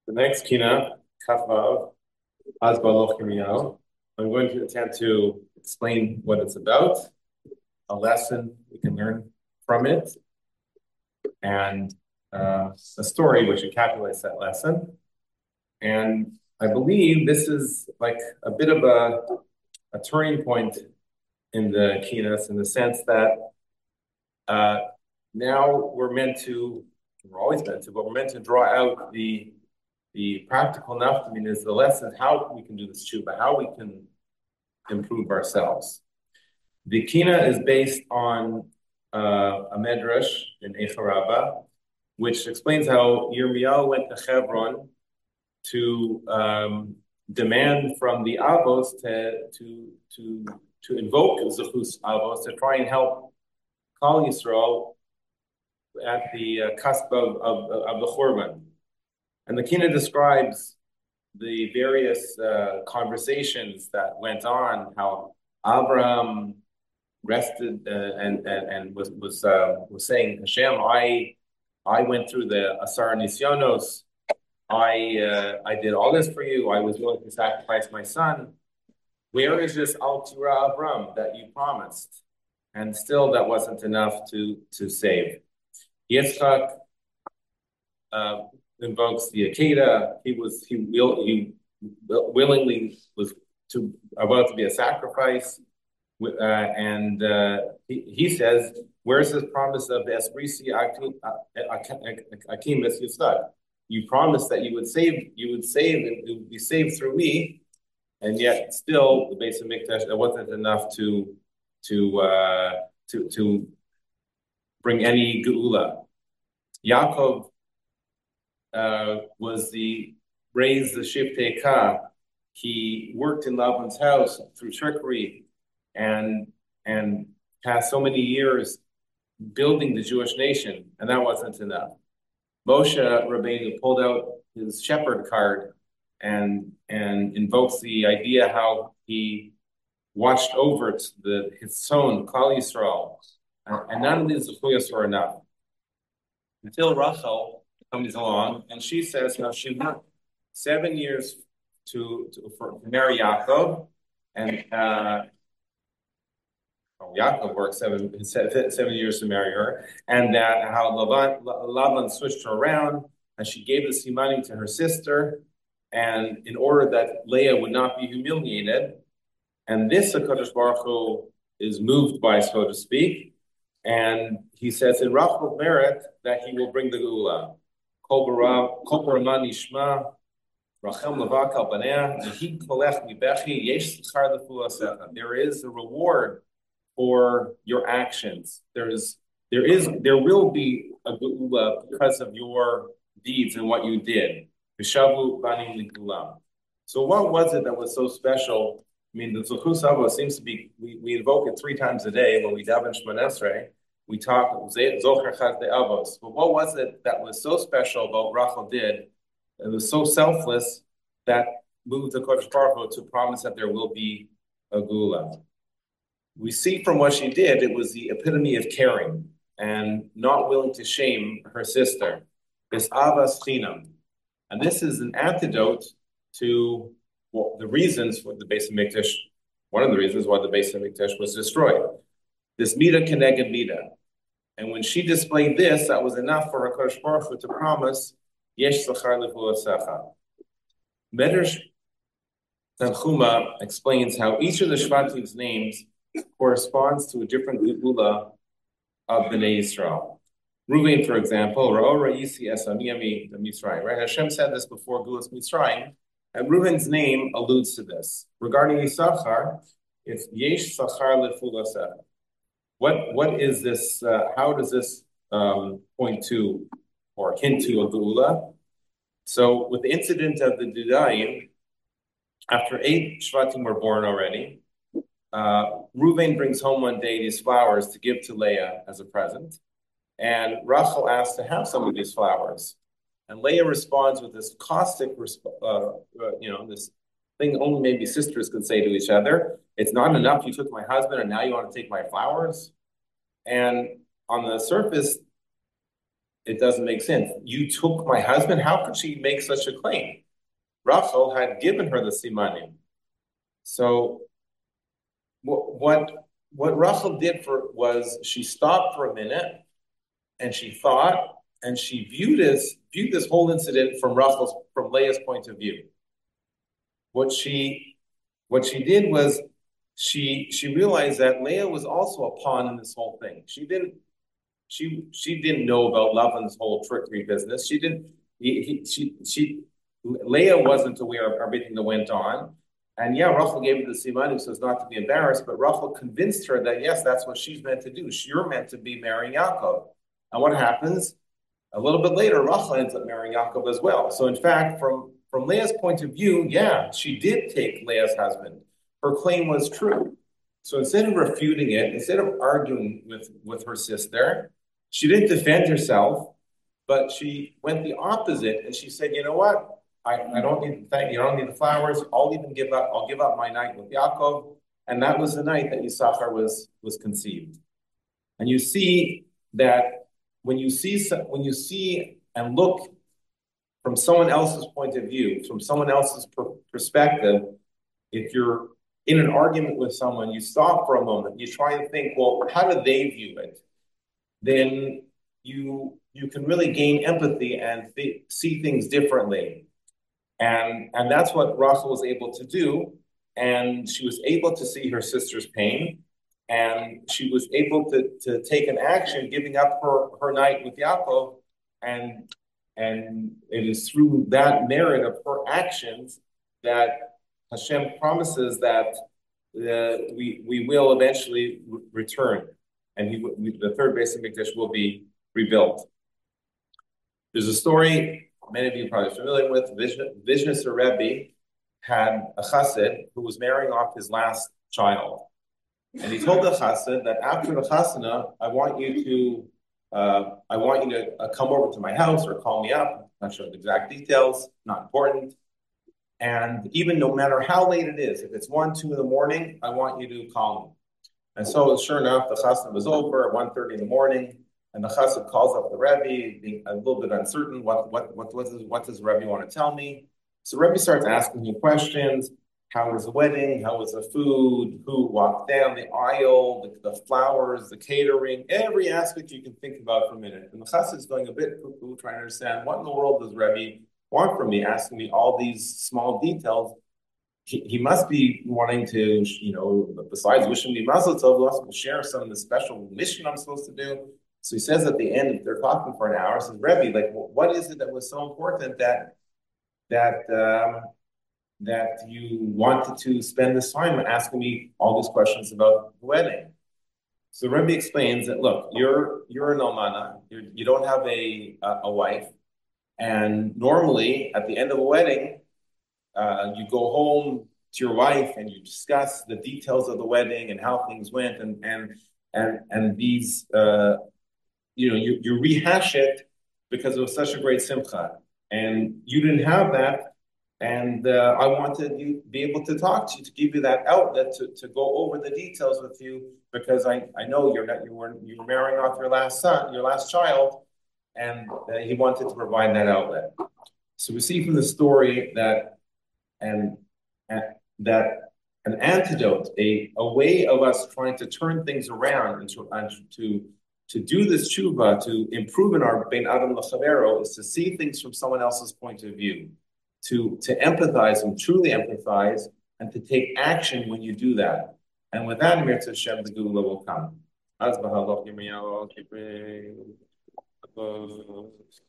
The next kina, Kafvav, Azbaloch Yirmiyahu. I'm going to attempt to explain what it's about, a lesson we can learn from it, and a story which encapsulates that lesson. And I believe this is like a bit of a turning point in the kinas, in the sense that now we're always meant to, but we're meant to draw out the practical naftamin is the lesson how we can do this tshuva, how we can improve ourselves. The kina is based on a medrash in Eicha Rabbah, which explains how Yirmiyahu went to Hebron to demand from the Avos to invoke Zechus Avos to try and help Klal Yisrael at the cusp of the Churban. And the Kina describes the various conversations that went on, how Abraham rested and was saying, Hashem, I went through the Asar Nisyonos. I did all this for you. I was willing to sacrifice my son. Where is this Al Tirah Avram that you promised? And still, that wasn't enough to save. Yitzchak invokes the Akedah. He willingly was about to be a sacrifice, and he says, "Where's this promise of the Esprisi Akim Yitzchak? You promised that you would save, and it would be saved through me, and yet still the Beis Hamikdash, that wasn't enough to bring any geula." Yaakov raised the Shiftei Ka. He worked in Laban's house through trickery and passed so many years building the Jewish nation, and that wasn't enough. Moshe Rabbeinu pulled out his shepherd card and invokes the idea how he watched over his son, Klal Yisrael, and none of these zechuyos were enough. Until Rachel comes along, and she says, now she worked 7 years to marry Yaakov, and Yaakov worked seven years to marry her, and that how Laban switched her around, and she gave the simanim to her sister, and in order that Leah would not be humiliated, and this HaKadosh Baruch Hu is moved by, so to speak, and he says in Rachel merit that he will bring the Geula. Kol Baraman Yishma, Rachel Levak al Banea, Yehi Kolech Mibechi, Yesh Tzachar Lefu Asecha. There is a reward for your actions. There will be a Geula because of your deeds and what you did. V'shavu Banim Likulam. So what was it that was so special? I mean, the Zechus Avos seems to be, we invoke it 3 times a day when we daven Shemona Esrei. We talk Zocher Chag Avos. But what was it that was so special about Rachel did? It was so selfless that moved the Kodesh Baruch Hu to promise that there will be a Geula. We see from what she did, it was the epitome of caring and not willing to shame her sister. This Avas Chinam. And this is an antidote to the reasons for the Beis Hamikdash, one of the reasons why the Beis Hamikdash was destroyed. This Mida Keneged Mida. And when she displayed this, that was enough for HaKadosh Baruch Hu to promise, Yesh Zachar Levu Asecha. Medrash Tanchuma explains how each of the Shvatim's names corresponds to a different Geula of Bnei Yisrael. Reuven, for example, Ra'or Yisi Esamiyami Mitzrayim. Right? Hashem said this before Gulas Mitzrayim, and Reuven's name alludes to this. Regarding Yisachar, it's Yesh Zachar Lefu Asecha. What is this? How does this point to or hint to a Geula? So, with the incident of the Dudayim, after 8 Shvatim were born already, Reuven brings home one day these flowers to give to Leah as a present, and Rachel asks to have some of these flowers, and Leah responds with this caustic, this thing only maybe sisters could say to each other. It's not enough you took my husband and now you want to take my flowers? And on the surface, it doesn't make sense. You took my husband. How could she make such a claim? Rachel had given her the simanim. So what Rachel did was she stopped for a minute and she thought and she viewed this whole incident from Leah's point of view. What she did was she realized that Leah was also a pawn in this whole thing. She didn't know about Lavan's whole trickery business. She didn't. Leah wasn't aware of everything that went on. And yeah, Rachel gave her the simanu so as not to be embarrassed, but Rachel convinced her that yes, that's what she's meant to do. You're meant to be marrying Yaakov. And what happens? A little bit later, Rachel ends up marrying Yaakov as well. So in fact, from Leah's point of view, yeah, she did take Leah's husband. Her claim was true. So instead of refuting it, instead of arguing with her sister, she didn't defend herself, but she went the opposite and she said, you know what? I don't need you don't need the flowers. I'll give up my night with Yaakov. And that was the night that Yisachar was conceived. And you see that when you see and look from someone else's point of view, from someone else's perspective, if you're in an argument with someone, you stop for a moment, you try and think, well, how do they view it? Then you can really gain empathy and see things differently. And that's what Rachel was able to do. And she was able to see her sister's pain. And she was able to take an action, giving up her night with Yaakov. And it is through that merit of her actions that Hashem promises that we will eventually return. And the third Beis Hamikdash will be rebuilt. There's a story many of you are probably familiar with. Vizhnitzer Rebbe had a chassid who was marrying off his last child. And he told the chassid that after the chasana, I want you to come over to my house or call me up. I'm not sure the exact details, not important. And even no matter how late it is, if it's 1, 2 in the morning, I want you to call me. And so sure enough, the chasana was over at 1:30 in the morning. And the chassid calls up the Rebbe, being a little bit uncertain. What does the Rebbe want to tell me? So Rebbe starts asking him questions. How was the wedding? How was the food? Who walked down the aisle? The flowers, the catering, every aspect you can think about for a minute. And the chassid is going a bit cuckoo, trying to understand what in the world does Rebbe want from me, asking me all these small details. He must be wanting to, besides wishing me mazel tov, also share some of the special mission I'm supposed to do. So he says at the end, if they're talking for an hour, says, Rebbe, like, what is it that was so important that you wanted to spend this time asking me all these questions about the wedding? So Rebbe explains that, look, you're an almana, you don't have a wife, and normally at the end of a wedding, you go home to your wife and you discuss the details of the wedding and how things went, and these. You rehash it because it was such a great simcha, and you didn't have that. And I wanted you to be able to talk to you, to give you that outlet to go over the details with you, because I know you were marrying off your last child, and he wanted to provide that outlet. So we see from the story that that an antidote, a way of us trying to turn things around and to do this tshuva, to improve in our bein adam l'chavero, is to see things from someone else's point of view, to empathize and truly empathize, and to take action when you do that. And with that, Mir Hashem, the Gula will come.